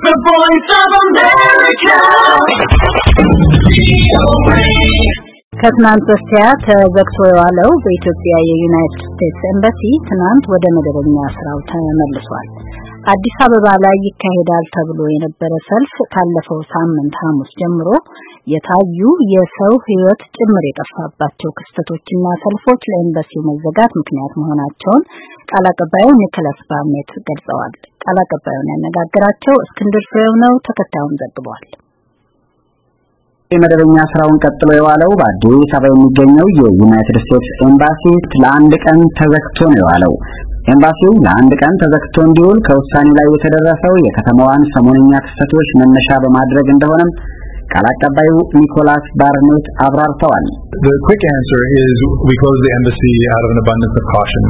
The Voice of America. ከትናንት በስቲያ ተዘግቶ የዋለው በኢትዮጵያ የዩናይትድ ስቴትስ ኤምባሲ ትናንት ወደ መደበኛ ስራው ተመልሷል። አዲስ አበባ ላይ ይካሄዳል ተብሎ የነበረ ሰልፍ ካለፈው ሳምንት ሐሙስ ጀምሮ የታዩ የሰው ሕይወት ጭምር የጠፋባቸው ክስተቶችና ሰልፎች ለኤምባሲው መዘጋት ምክንያት መሆናቸውን ቃል አቀባዩ ኒኮላስ ባርኔት ገልጸዋል። ቃል አቀባዩን ያነጋገራቸው እስክንድር ፍሬው ነው። ተከታዩን ዘግቧል። የመደበኛ ስራውን ቀጥሎ የዋለው በአዲስ አበባ የሚገኘው የዩናይትድ ስቴትስ ኤምባሲ ለአንድ ቀን ተዘግቶ ነው የዋለው። ኤምባሲው ለአንድ ቀን ተዘግቶ እንዲውል ከውሳኔ ላይ የተደረሰው የከተማዋን ሰሞነኛ ክስተቶች መነሻ በማድረግ እንደሆነም ቃል አቀባዩ ኒኮላስ ባርኔት አብራርተዋል። The quick answer is we closed the embassy out of an abundance of caution.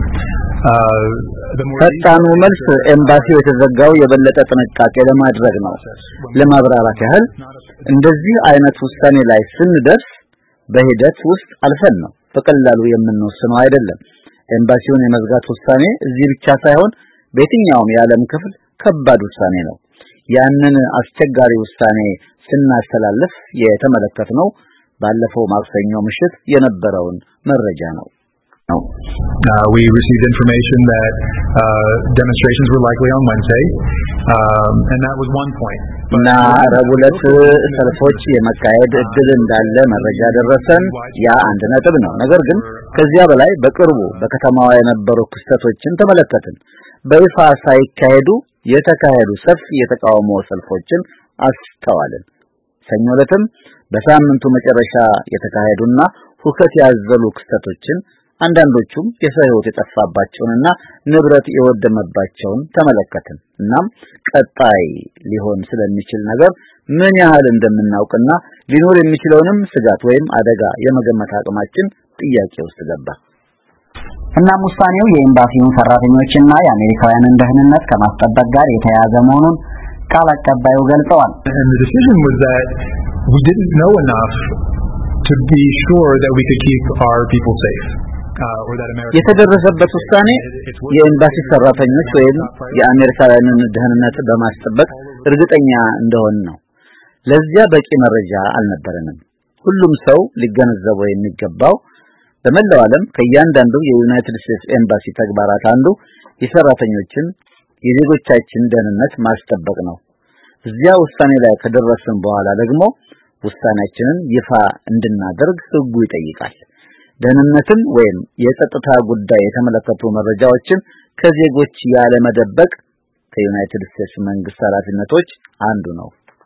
ፈጣኑ መልስ ኤምባሲው የተዘጋው የበለጠ ጥንቃቄ ለማድረግ ነው። ለማብራራት ያህል እንደዚህ አይነት ውሳኔ ላይ ስንደርስ በሂደት ውስጥ አልፈን ነው፣ በቀላሉ የምንወስነው አይደለም። ኤምባሲውን የመዝጋት ውሳኔ እዚህ ብቻ ሳይሆን በየትኛውም የዓለም ክፍል ከባድ ውሳኔ ነው። ያንን አስቸጋሪ ውሳኔ ስናስተላልፍ የተመለከትነው ባለፈው ማክሰኞ ምሽት የነበረውን መረጃ ነው። We received information that demonstrations were likely on Wednesday, and that was one point. እና ረቡዕ ዕለት ሰልፎች የመካሄድ እድል እንዳለ መረጃ ደረሰን። ያ አንድ ነጥብ ነው። ነገር ግን ከዚያ በላይ በቅርቡ በከተማዋ የነበሩ ክስተቶችን ተመለከትን። በይፋ ሳይካሄዱ የተካሄዱ ሰፊ የተቃውሞ ሰልፎችን አስተዋልን። ሰኞ ዕለትም በሳምንቱ መጨረሻ የተካሄዱና ሁከት ያዘሉ ክስተቶችን አንዳንዶቹም የሰው ሕይወት የጠፋባቸውንና ንብረት የወደመባቸውን ተመለከትን። እናም ቀጣይ ሊሆን ስለሚችል ነገር ምን ያህል እንደምናውቅና ሊኖር የሚችለውንም ስጋት ወይም አደጋ የመገመት አቅማችን ጥያቄ ውስጥ ገባ። እናም ውሳኔው የኤምባሲውን ሰራተኞችና የአሜሪካውያንን ደህንነት ከማስጠበቅ ጋር የተያያዘ መሆኑን ቃል አቀባዩ ገልጸዋል። And the decision was that we didn't know enough to be sure that we could keep our people safe. የተደረሰበት ውሳኔ የኤምባሲ ሰራተኞች ወይም የአሜሪካውያንን ደህንነት በማስጠበቅ እርግጠኛ እንደሆነ ነው። ለዚያ በቂ መረጃ አልነበረንም። ሁሉም ሰው ሊገነዘበው የሚገባው በመላው ዓለም ከእያንዳንዱ የዩናይትድ ስቴትስ ኤምባሲ ተግባራት አንዱ የሰራተኞችን የዜጎቻችን ደህንነት ማስጠበቅ ነው። እዚያ ውሳኔ ላይ ከደረስን በኋላ ደግሞ ውሳኔያችንን ይፋ እንድናደርግ ሕጉ ይጠይቃል። ደህንነትን ወይም የጸጥታ ጉዳይ የተመለከቱ መረጃዎችን ከዜጎች ያለ መደበቅ ከዩናይትድ ስቴትስ መንግስት ኃላፊነቶች አንዱ ነው።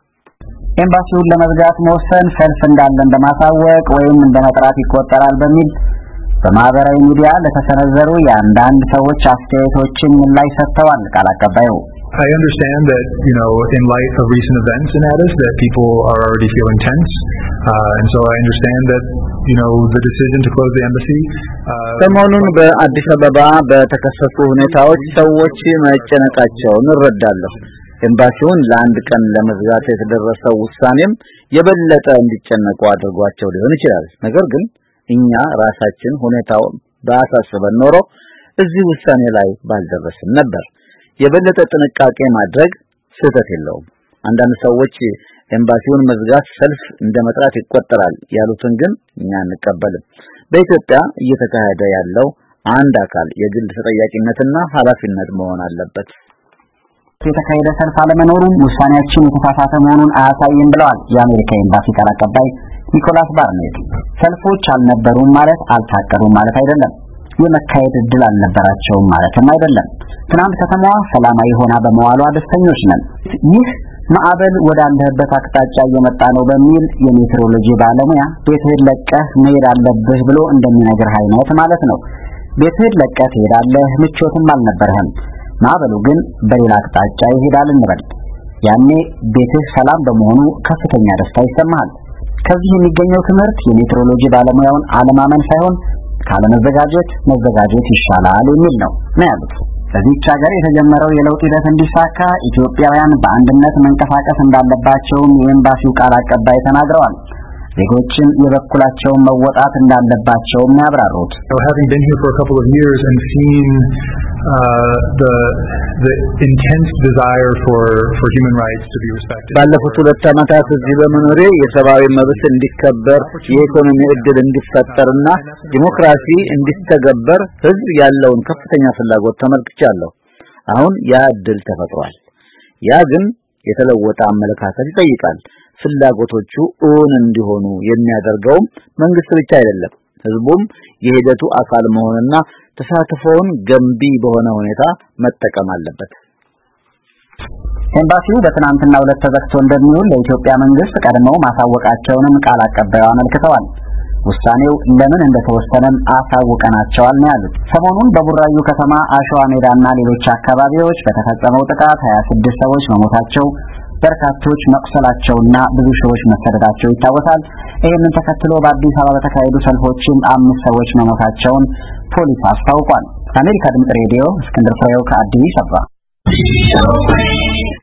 ኤምባሲውን ለመዝጋት መወሰን ሰልፍ እንዳለን በማሳወቅ ወይም እንደመጥራት ይቆጠራል በሚል በማህበራዊ ሚዲያ ለተሰነዘሩ የአንዳንድ ሰዎች አስተያየቶችን ምላሽ ሰጥተዋል ቃል አቀባዩ። I understand that, in light of recent events in Addis, that people are already feeling tense, and so I understand that, the decision to close the embassy. ሰሞኑን በአዲስ አበባ በተከሰቱ ሁኔታዎች ሰዎች መጨነቃቸውን እረዳለሁ። ኤምባሲውን ለአንድ ቀን ለመዝጋት የተደረሰው ውሳኔም የበለጠ እንዲጨነቁ አድርጓቸው ሊሆን ይችላል። ነገር ግን እኛ ራሳችን ሁኔታው ባሳሰበን ኖሮ እዚህ ውሳኔ ላይ ባልደረስን ነበር። የበለጠ ጥንቃቄ ማድረግ ስህተት የለውም። አንዳንድ ሰዎች ኤምባሲውን መዝጋት ሰልፍ እንደመጥራት ይቆጠራል ያሉትን ግን እኛ አንቀበልም። በኢትዮጵያ እየተካሄደ ያለው አንድ አካል የግል ተጠያቂነትና ኃላፊነት መሆን አለበት። የተካሄደ ሰልፍ አለመኖሩም ውሳኔያችን የተሳሳተ መሆኑን አያሳይም ብለዋል የአሜሪካ ኤምባሲ ቃል አቀባይ ኒኮላስ ባርኔት። ሰልፎች አልነበሩም ማለት አልታቀዱም ማለት አይደለም። የመካሄድ እድል አልነበራቸውም ማለትም አይደለም። ትናንት ከተማዋ ሰላማዊ ሆና በመዋሏ ደስተኞች ነን። ይህ ማዕበል ወዳለበት አቅጣጫ እየመጣ ነው በሚል የሜትሮሎጂ ባለሙያ ቤትህን ለቀህ መሄድ አለብህ ብሎ እንደሚነግር አይነት ማለት ነው። ቤትህን ለቀህ ትሄዳለህ፣ ምቾትም አልነበረህም። ማዕበሉ ግን በሌላ አቅጣጫ ይሄዳል እንበል። ያኔ ቤትህ ሰላም በመሆኑ ከፍተኛ ደስታ ይሰማሃል። ከዚህ የሚገኘው ትምህርት የሜትሮሎጂ ባለሙያውን አለማመን ሳይሆን ካለመዘጋጀት መዘጋጀት ይሻላል የሚል ነው ያሉት። በዚህች ሀገር የተጀመረው የለውጥ ሂደት እንዲሳካ ኢትዮጵያውያን በአንድነት መንቀሳቀስ እንዳለባቸውም የኤምባሲው ቃል አቀባይ ተናግረዋል። ዜጎችን የበኩላቸውን መወጣት እንዳለባቸው ያብራሩት። Having been here for a couple of years and seen the intense desire for human rights to be respected. ባለፉት 2 ዓመታት እዚህ በመኖሬ የሰብአዊ መብት እንዲከበር የኢኮኖሚ እድል እንዲፈጠርና ዲሞክራሲ እንዲተገበር ህዝብ ያለውን ከፍተኛ ፍላጎት ተመልክቻለሁ። አሁን ያ እድል ተፈጥሯል። ያ ግን የተለወጠ አመለካከት ይጠይቃል። ፍላጎቶቹ እውን እንዲሆኑ የሚያደርገው መንግስት ብቻ አይደለም። ህዝቡም የሂደቱ አካል መሆንና ተሳትፎውን ገንቢ በሆነ ሁኔታ መጠቀም አለበት። ኤምባሲው በትናንትናው ዕለት ተዘግቶ እንደሚውል ለኢትዮጵያ መንግስት ቀድመው ማሳወቃቸውንም ቃል አቀባዩ አመልክተዋል። ውሳኔው ለምን እንደተወሰነም አሳውቀናቸዋል ነው ያሉት። ሰሞኑን በቡራዩ ከተማ አሸዋ ሜዳና ሌሎች አካባቢዎች በተፈጸመው ጥቃት 26 ሰዎች መሞታቸው በርካቶች መቁሰላቸውና ብዙ ሰዎች መሰደዳቸው ይታወሳል። ይህንን ተከትሎ በአዲስ አበባ በተካሄዱ ሰልፎችም 5 ሰዎች መሞታቸውን ፖሊስ አስታውቋል። አሜሪካ ድምጽ ሬዲዮ እስክንድር ፍሬው ከአዲስ አበባ